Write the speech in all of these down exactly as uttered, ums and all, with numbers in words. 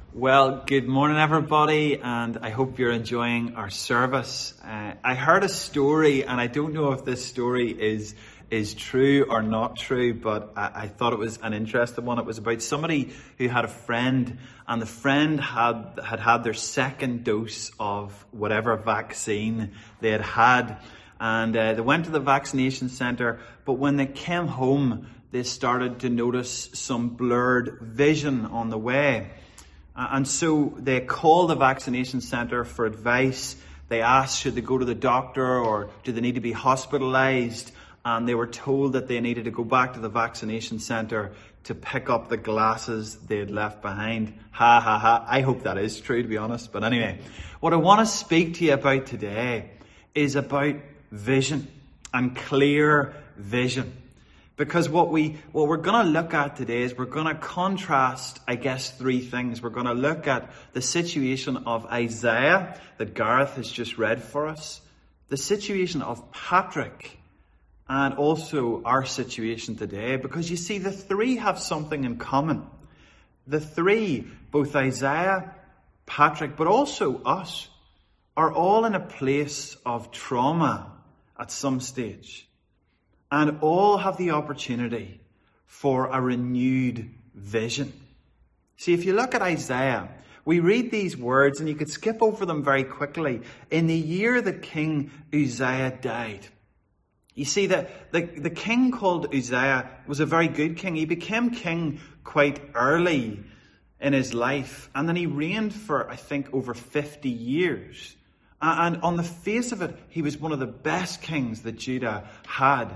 Well, good morning, everybody, and I hope you're enjoying our service. Uh, I heard a story, and I don't know if this story is is true or not true, but I, I thought it was an interesting one. It was about somebody who had a friend, and the friend had had had their second dose of whatever vaccine they had had, and uh, they went to the vaccination centre, but when they came home, they started to notice some blurred vision on the way. And so they called the vaccination centre for advice. They asked, should they go to the doctor or do they need to be hospitalised? And they were told that they needed to go back to the vaccination centre to pick up the glasses they had left behind. Ha ha ha. I hope that is true, to be honest. But anyway, what I want to speak to you about today is about vision and clear vision. Because what, we, what we're going to look at today is we're going to contrast, I guess, three things. We're going to look at the situation of Isaiah that Gareth has just read for us, the situation of Patrick, and also our situation today. Because you see, the three have something in common. The three, both Isaiah, Patrick, but also us, are all in a place of trauma at some stage. And all have the opportunity for a renewed vision. See, if you look at Isaiah, we read these words, and you could skip over them very quickly. In the year that King Uzziah died. You see, that the, the king called Uzziah was a very good king. He became king quite early in his life. And then he reigned for, I think, over fifty years. And on the face of it, he was one of the best kings that Judah had.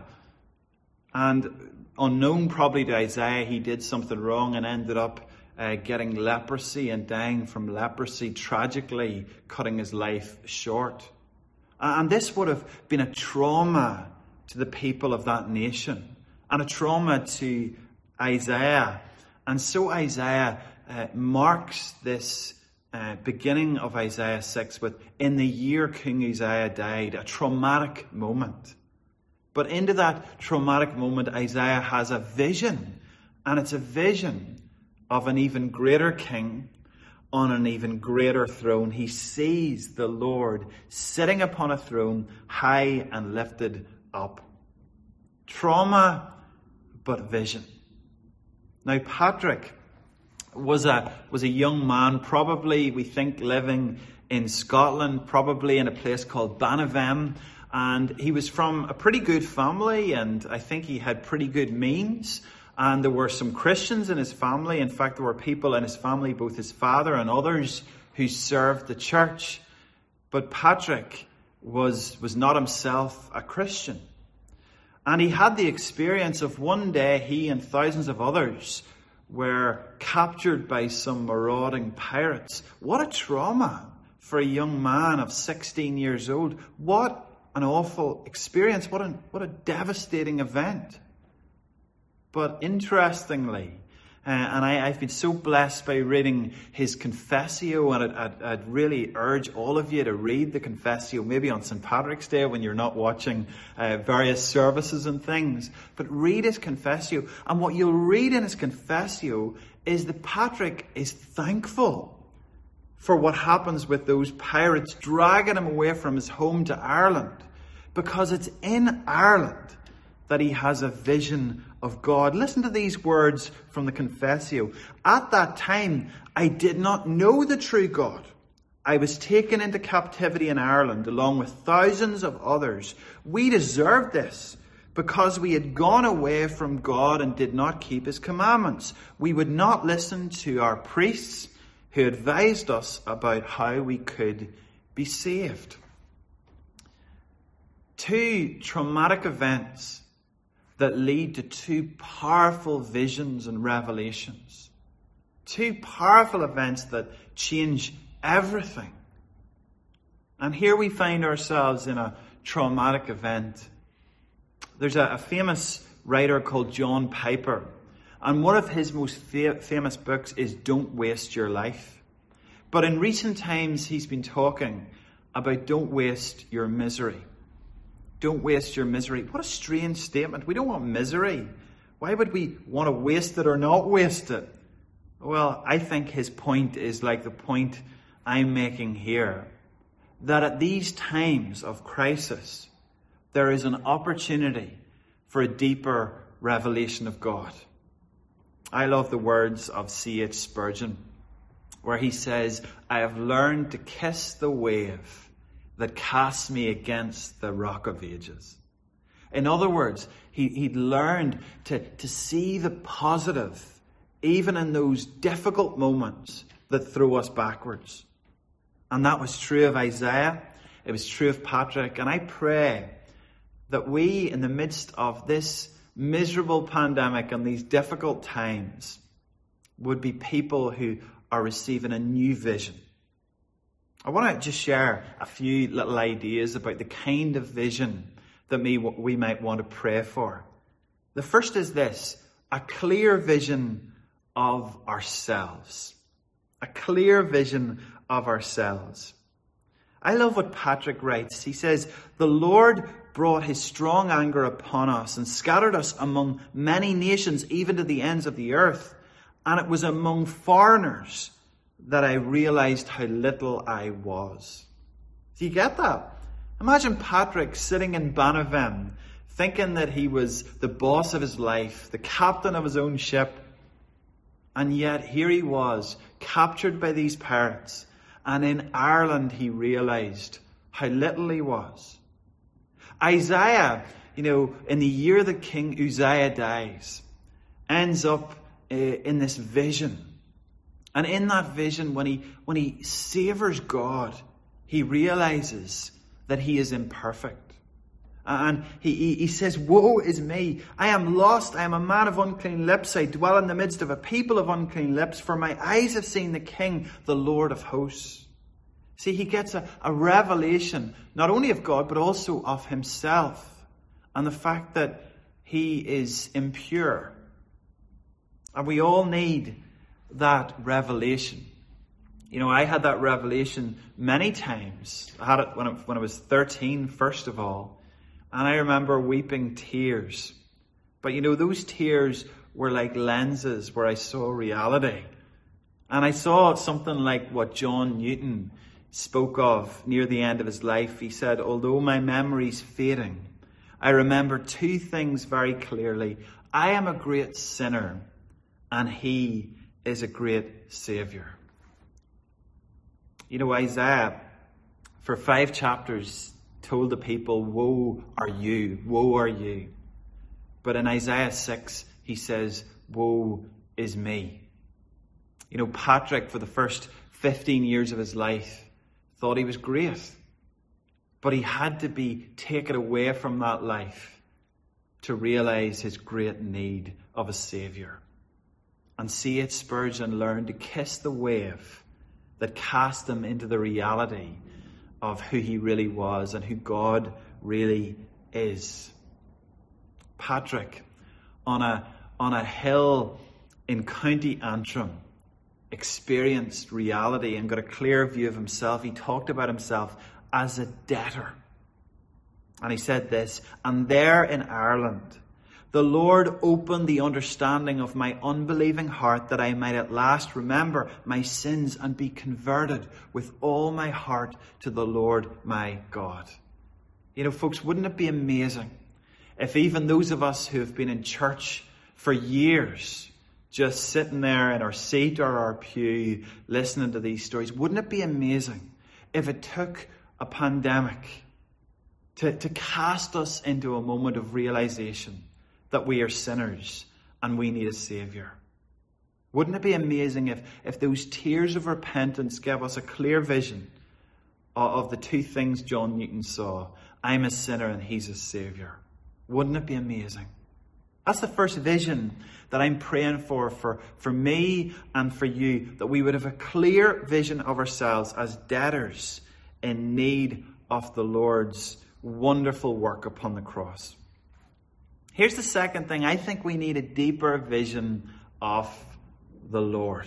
And unknown probably to Isaiah, he did something wrong and ended up uh, getting leprosy and dying from leprosy, tragically cutting his life short. And this would have been a trauma to the people of that nation and a trauma to Isaiah. And so Isaiah uh, marks this uh, beginning of Isaiah six with, in the year King Uzziah died, a traumatic moment. But into that traumatic moment, Isaiah has a vision. And it's a vision of an even greater king on an even greater throne. He sees the Lord sitting upon a throne, high and lifted up. Trauma, but vision. Now, Patrick was a, was a young man, probably, we think, living in Scotland, probably in a place called Banavem. And he was from a pretty good family, and I think he had pretty good means. And there were some Christians in his family. In fact, there were people in his family, both his father and others, who served the church. But Patrick was, was not himself a Christian. And he had the experience of one day he and thousands of others were captured by some marauding pirates. What a trauma for a young man of sixteen years old. What an awful experience. What a, what a devastating event. But interestingly, uh, and I, I've been so blessed by reading his Confessio, and I'd, I'd, I'd really urge all of you to read the Confessio, maybe on Saint Patrick's Day when you're not watching uh, various services and things. But read his Confessio. And what you'll read in his Confessio is that Patrick is thankful for what happens with those pirates dragging him away from his home to Ireland. Because it's in Ireland that he has a vision of God. Listen to these words from the Confessio. At that time, I did not know the true God. I was taken into captivity in Ireland along with thousands of others. We deserved this because we had gone away from God and did not keep his commandments. We would not listen to our priests who advised us about how we could be saved. Two traumatic events that lead to two powerful visions and revelations. Two powerful events that change everything. And here we find ourselves in a traumatic event. There's a, a famous writer called John Piper. And one of his most fa- famous books is Don't Waste Your Life. But in recent times, he's been talking about don't waste your misery. Don't waste your misery. What a strange statement. We don't want misery. Why would we want to waste it or not waste it? Well, I think his point is like the point I'm making here, that at these times of crisis, there is an opportunity for a deeper revelation of God. I love the words of C H Spurgeon, where he says, I have learned to kiss the wave that casts me against the rock of ages. In other words, he, he'd learned to, to see the positive, even in those difficult moments that throw us backwards. And that was true of Isaiah. It was true of Patrick. And I pray that we, in the midst of this miserable pandemic and these difficult times, would be people who are receiving a new vision. I want to just share a few little ideas about the kind of vision that we, we might want to pray for. The first is this: a clear vision of ourselves. A clear vision of ourselves. I love what Patrick writes. He says, the Lord brought his strong anger upon us and scattered us among many nations, even to the ends of the earth. And it was among foreigners that I realized how little I was. Do you get that? Imagine Patrick sitting in Banavem, thinking that he was the boss of his life, the captain of his own ship. And yet here he was, captured by these pirates. And in Ireland he realized how little he was. Isaiah, you know, in the year that King Uzziah dies, ends up uh, in this vision. And in that vision, when he, when he savors God, he realizes that he is imperfect. And he, he, he says, woe is me. I am lost. I am a man of unclean lips. I dwell in the midst of a people of unclean lips. For my eyes have seen the King, the Lord of hosts. See, he gets a, a revelation, not only of God, but also of himself. And the fact that he is impure. And we all need that revelation. You know, I had that revelation many times. I had it when I, when I was thirteen, first of all. And I remember weeping tears. But you know, those tears were like lenses where I saw reality. And I saw something like what John Newton spoke of near the end of his life. He said, although my memory's fading, I remember two things very clearly. I am a great sinner, and he is a great Saviour. You know, Isaiah, for five chapters, told the people, woe are you, woe are you. But in Isaiah six, he says, woe is me. You know, Patrick, for the first fifteen years of his life, thought he was great. But he had to be taken away from that life to realize his great need of a Saviour. And C H Spurgeon learned to kiss the wave that cast him into the reality of who he really was and who God really is. Patrick, on a, on a hill in County Antrim, experienced reality and got a clear view of himself. He talked about himself as a debtor. And he said this, and there in Ireland, the Lord opened the understanding of my unbelieving heart that I might at last remember my sins and be converted with all my heart to the Lord my God. You know, folks, wouldn't it be amazing if even those of us who have been in church for years, just sitting there in our seat or our pew, listening to these stories, wouldn't it be amazing if it took a pandemic to, to cast us into a moment of realization that we are sinners and we need a Saviour? Wouldn't it be amazing if, if those tears of repentance gave us a clear vision of, of the two things John Newton saw? I'm a sinner and he's a Saviour. Wouldn't it be amazing? That's the first vision that I'm praying for, for, for me and for you, that we would have a clear vision of ourselves as debtors in need of the Lord's wonderful work upon the cross. Here's the second thing. I think we need a deeper vision of the Lord.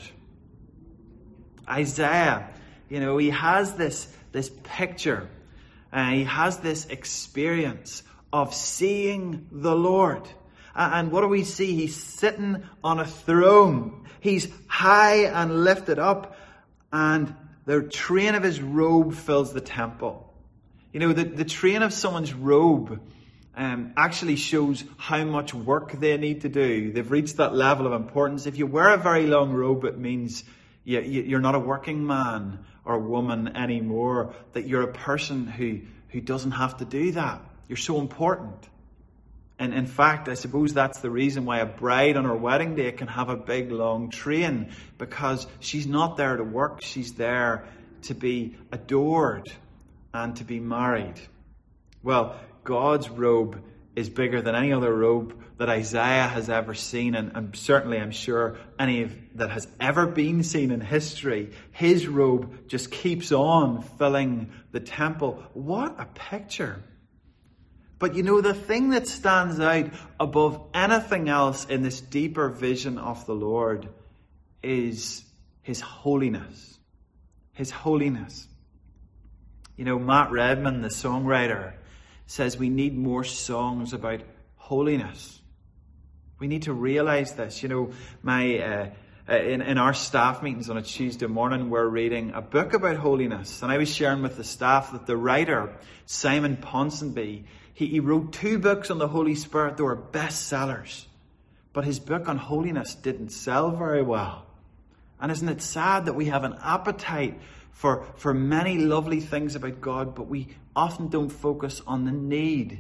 Isaiah, you know, he has this, this picture, and he has this experience of seeing the Lord. And what do we see? He's sitting on a throne. He's high and lifted up, and the train of his robe fills the temple. You know, the, the train of someone's robe um, actually shows how much work they need to do. They've reached that level of importance. If you wear a very long robe, it means you, you, you're not a working man or woman anymore, that you're a person who, who doesn't have to do that. You're so important. And in fact, I suppose that's the reason why a bride on her wedding day can have a big long train, because she's not there to work. She's there to be adored and to be married. Well, God's robe is bigger than any other robe that Isaiah has ever seen, and, and certainly I'm sure any of that has ever been seen in history. His robe just keeps on filling the temple. What a picture! But you know, the thing that stands out above anything else in this deeper vision of the Lord is his holiness. His holiness. You know, Matt Redman, the songwriter, says we need more songs about holiness. We need to realize this. You know, my uh, uh, in, in our staff meetings on a Tuesday morning, we're reading a book about holiness. And I was sharing with the staff that the writer, Simon Ponsonby, he, he wrote two books on the Holy Spirit that were bestsellers. But his book on holiness didn't sell very well. And isn't it sad that we have an appetite for, for many lovely things about God, but we often don't focus on the need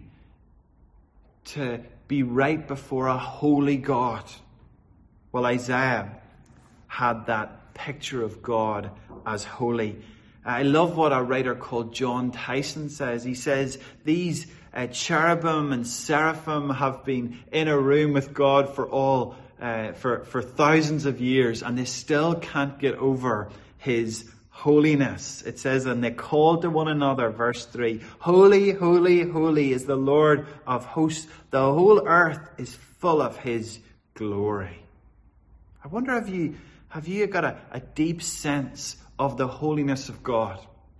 to be right before a holy God? Well, Isaiah had that picture of God as holy. I love what a writer called John Tyson says. He says, these uh, cherubim and seraphim have been in a room with God for all uh, for, for thousands of years, and they still can't get over his holiness. It says, and they called to one another, verse three, holy, holy, holy is the Lord of hosts. The whole earth is full of his glory. I wonder if you have you got a, a deep sense of the holiness of God.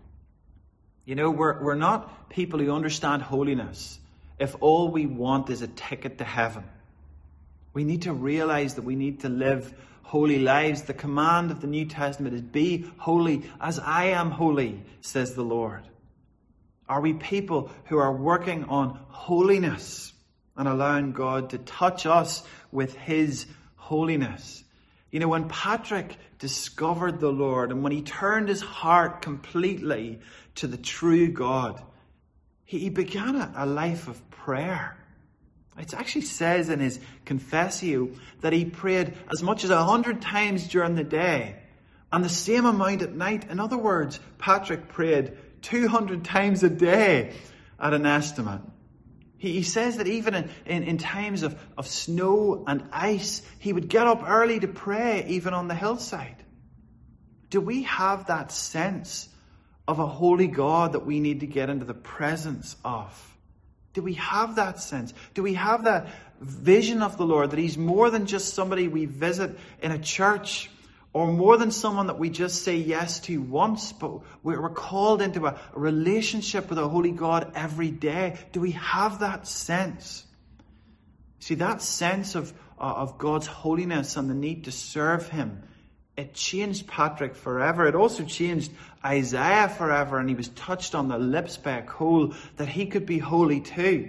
You know, we're we're not people who understand holiness if all we want is a ticket to heaven. We need to realize that we need to live holy lives. The command of the New Testament is, be holy as I am holy, says the Lord. Are we people who are working on holiness and allowing God to touch us with his holiness? You know, when Patrick discovered the Lord and when he turned his heart completely to the true God, he, he began a, a life of prayer. It actually says in his Confessio that he prayed as much as a hundred times during the day and the same amount at night. In other words, Patrick prayed two hundred times a day at an estimate. He, he says that even in, in, in times of, of snow and ice, he would get up early to pray, even on the hillside. Do we have that sense of a holy God that we need to get into the presence of? Do we have that sense? Do we have that vision of the Lord, that he's more than just somebody we visit in a church, or more than someone that we just say yes to once, but we're called into a relationship with a holy God every day? Do we have that sense? See, that sense of, of God's holiness and the need to serve him, it changed Patrick forever. It also changed Isaiah forever, and he was touched on the lips by a coal that he could be holy too.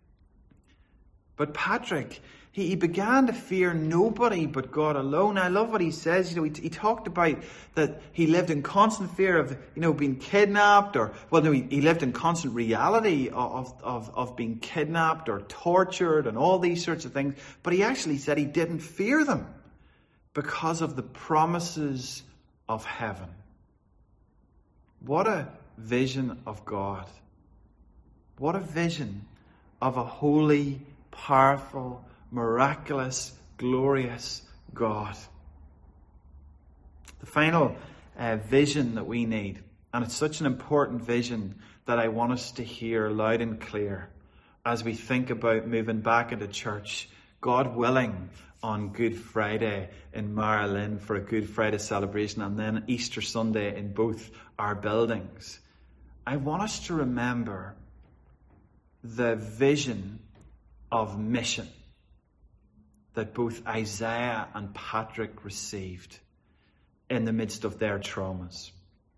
But Patrick, he, he began to fear nobody but God alone. I love what he says. You know, he, he talked about that he lived in constant fear of, you know, being kidnapped, or, well, no, he, he lived in constant reality of, of, of being kidnapped or tortured and all these sorts of things. But he actually said he didn't fear them because of the promises of heaven. What a vision of God. What a vision of a holy, powerful, miraculous, glorious God. The final uh, vision that we need, and it's such an important vision that I want us to hear loud and clear as we think about moving back into church, God willing, on Good Friday in Marilyn for a Good Friday celebration, and then Easter Sunday in both our buildings. I want us to remember the vision of mission. that both Isaiah and Patrick received in the midst of their traumas.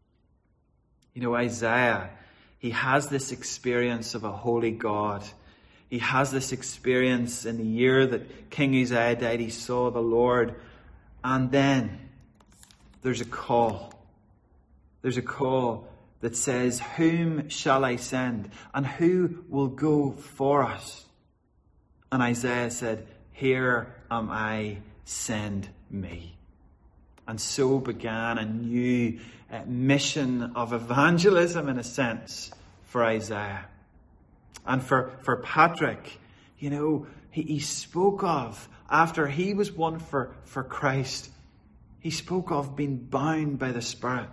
You know, Isaiah, he has this experience of a holy God. He has this experience in the year that King Uzziah died. He saw the Lord. And then there's a call. There's a call that says, whom shall I send? And who will go for us? And Isaiah said, here am I, send me. And so began a new uh, mission of evangelism, in a sense, for Isaiah. And for, for Patrick, you know, he, he spoke of, after he was one for, for Christ, he spoke of being bound by the Spirit.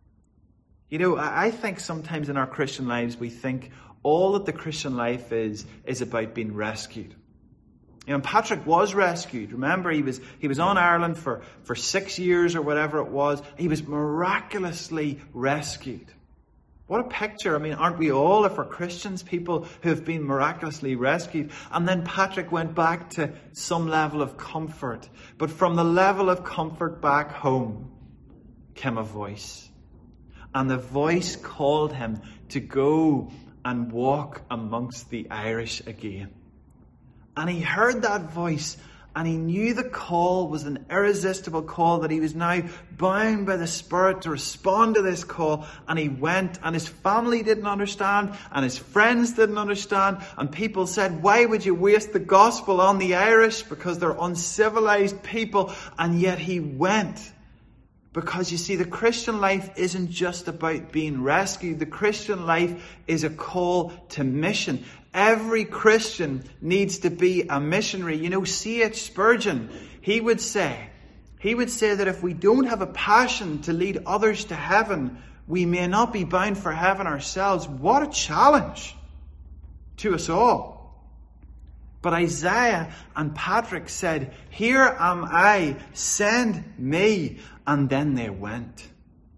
You know, I, I think sometimes in our Christian lives, we think all that the Christian life is, is about being rescued. You know, Patrick was rescued. Remember, he was he was on Ireland for, for six years or whatever it was. He was miraculously rescued. What a picture. I mean, aren't we all, if we're Christians, people who have been miraculously rescued? And then Patrick went back to some level of comfort. But from the level of comfort back home came a voice. And the voice called him to go and walk amongst the Irish again. And he heard that voice, and he knew the call was an irresistible call, that he was now bound by the Spirit to respond to this call. And he went, and his family didn't understand, and his friends didn't understand. And people said, why would you waste the gospel on the Irish? Because they're uncivilized people. And yet he went. Because you see, the Christian life isn't just about being rescued. The Christian life is a call to mission. Every Christian needs to be a missionary. You know, C H Spurgeon, he would say, he would say that if we don't have a passion to lead others to heaven, we may not be bound for heaven ourselves. What a challenge to us all. But Isaiah and Patrick said, here am I, send me. And then they went.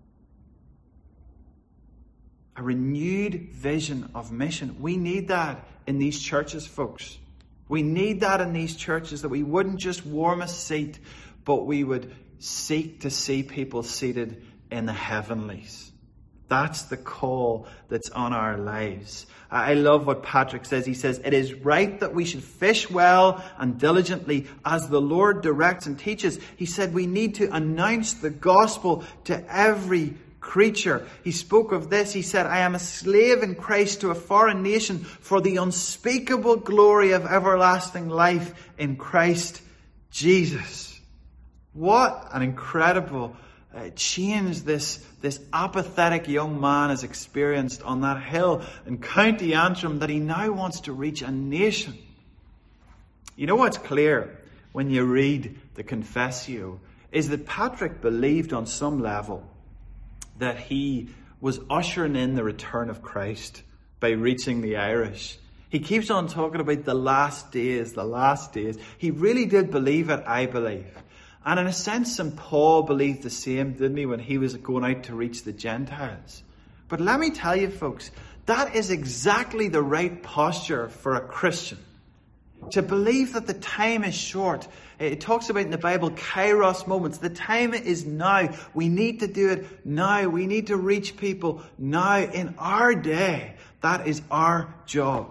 A renewed vision of mission. We need that in these churches, folks. We need that in these churches, that we wouldn't just warm a seat, but we would seek to see people seated in the heavenlies. That's the call that's on our lives. I love what Patrick says. He says, it is right that we should fish well and diligently as the Lord directs and teaches. He said we need to announce the gospel to every creature. He spoke of this. He said, I am a slave in Christ to a foreign nation for the unspeakable glory of everlasting life in Christ Jesus. What an incredible Uh, change this, this apathetic young man has experienced on that hill in County Antrim, that he now wants to reach a nation. You know what's clear when you read the Confessio is that Patrick believed on some level that he was ushering in the return of Christ by reaching the Irish. He keeps on talking about the last days, the last days. He really did believe it, I believe. And in a sense, Saint Paul believed the same, didn't he, when he was going out to reach the Gentiles. But let me tell you, folks, that is exactly the right posture for a Christian. To believe that the time is short. It talks about in the Bible, kairos moments. The time is now. We need to do it now. We need to reach people now in our day. That is our job.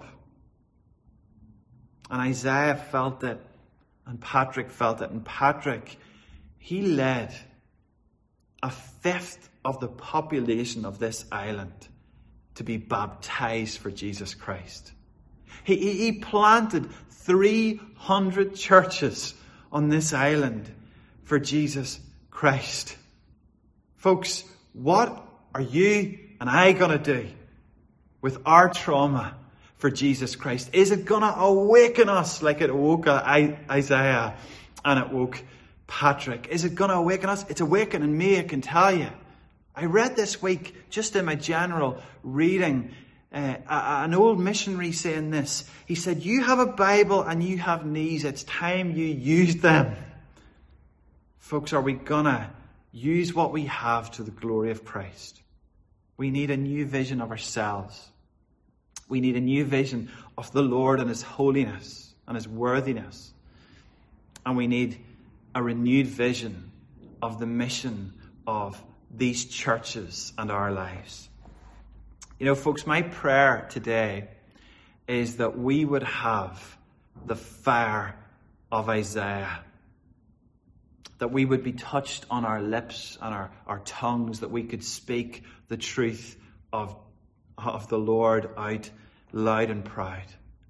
And Isaiah felt it. And Patrick felt it. And Patrick, he led a fifth of the population of this island to be baptized for Jesus Christ. He, he, he planted three hundred churches on this island for Jesus Christ. Folks, what are you and I going to do with our trauma for Jesus Christ? Is it going to awaken us like it awoke Isaiah and it woke Patrick? Is it going to awaken us? It's awakening me, I can tell you. I read this week, just in my general reading, uh, an old missionary saying this. He said, you have a Bible and you have knees. It's time you use them. Folks, are we going to use what we have to the glory of Christ? We need a new vision of ourselves. We need a new vision of the Lord and His holiness and His worthiness. And we need a renewed vision of the mission of these churches and our lives. You know, folks, my prayer today is that we would have the fire of Isaiah. That we would be touched on our lips and our, our tongues, that we could speak the truth of, of the Lord out loud and proud.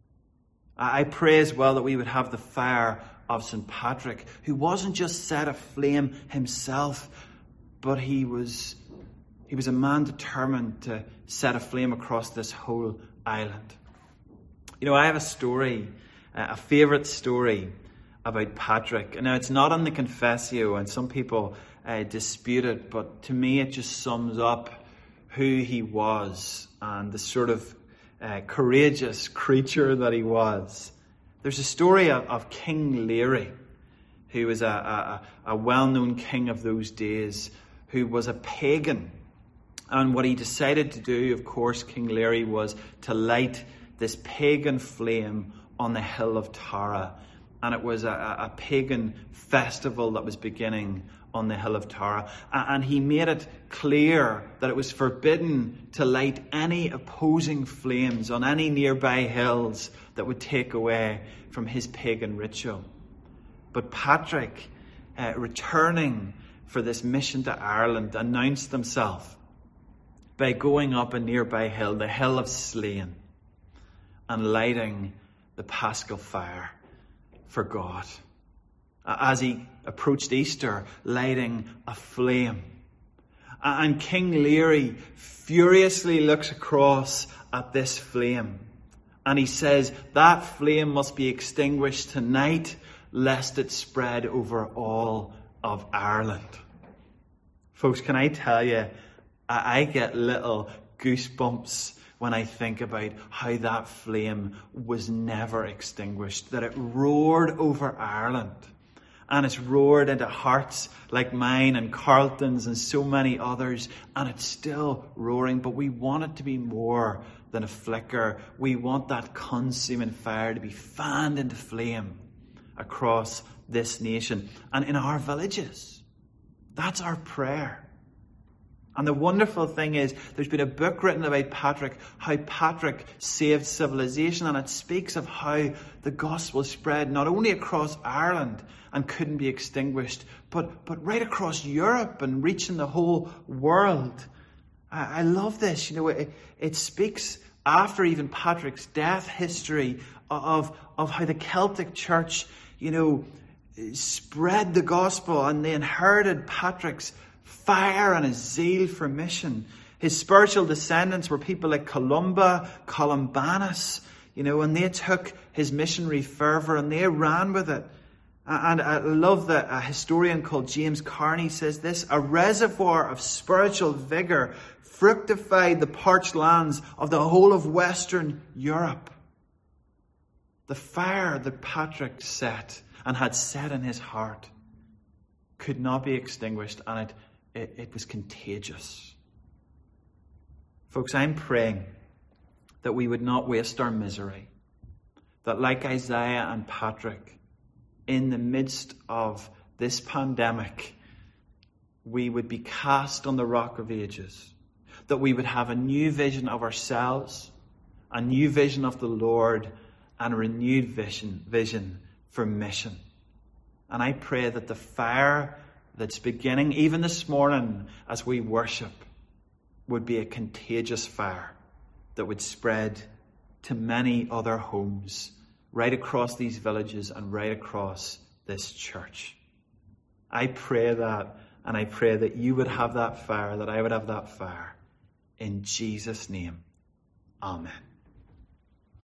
I pray as well that we would have the fire of Saint Patrick, who wasn't just set aflame himself, but he was he was a man determined to set a flame across this whole island. You know, I have a story, a favourite story about Patrick. And now it's not on the Confessio, and some people uh, dispute it, but to me it just sums up who he was and the sort of uh, courageous creature that he was. There's a story of, of King Leary, who was a, a, a well-known king of those days, who was a pagan. And what he decided to do, of course, King Leary, was to light this pagan flame on the hill of Tara. And it was a, a pagan festival that was beginning on the hill of Tara. And he made it clear that it was forbidden to light any opposing flames on any nearby hills that would take away from his pagan ritual. But Patrick, uh, returning for this mission to Ireland, announced himself by going up a nearby hill, the hill of Slane, and lighting the Paschal fire for God. As he approached Easter, lighting a flame. And King Leary furiously looks across at this flame, and he says, that flame must be extinguished tonight, lest it spread over all of Ireland. Folks, can I tell you, I get little goosebumps when I think about how that flame was never extinguished, that it roared over Ireland. And it's roared into hearts like mine and Carlton's and so many others. And it's still roaring, but we want it to be more than a flicker. We want that consuming fire to be fanned into flame across this nation and in our villages. That's our prayer. And the wonderful thing is, there's been a book written about Patrick, how Patrick saved civilization, and it speaks of how the gospel spread not only across Ireland and couldn't be extinguished, but, but right across Europe and reaching the whole world. I, I love this. You know, it, it speaks after even Patrick's death history of, of how the Celtic church, you know, spread the gospel, and they inherited Patrick's fire and his zeal for mission. His spiritual descendants were people like Columba, Columbanus, you know, and they took his missionary fervour and they ran with it. And I love that a historian called James Carney says this: a reservoir of spiritual vigour fructified the parched lands of the whole of Western Europe. The fire that Patrick set and had set in his heart could not be extinguished, and it It, it was contagious. Folks, I'm praying that we would not waste our misery. That like Isaiah and Patrick, in the midst of this pandemic, we would be cast on the rock of ages. That we would have a new vision of ourselves, a new vision of the Lord, and a renewed vision, vision for mission. And I pray that the fire that's beginning even this morning as we worship would be a contagious fire that would spread to many other homes right across these villages and right across this church. I pray that, and I pray that you would have that fire, that I would have that fire. In Jesus' name, amen.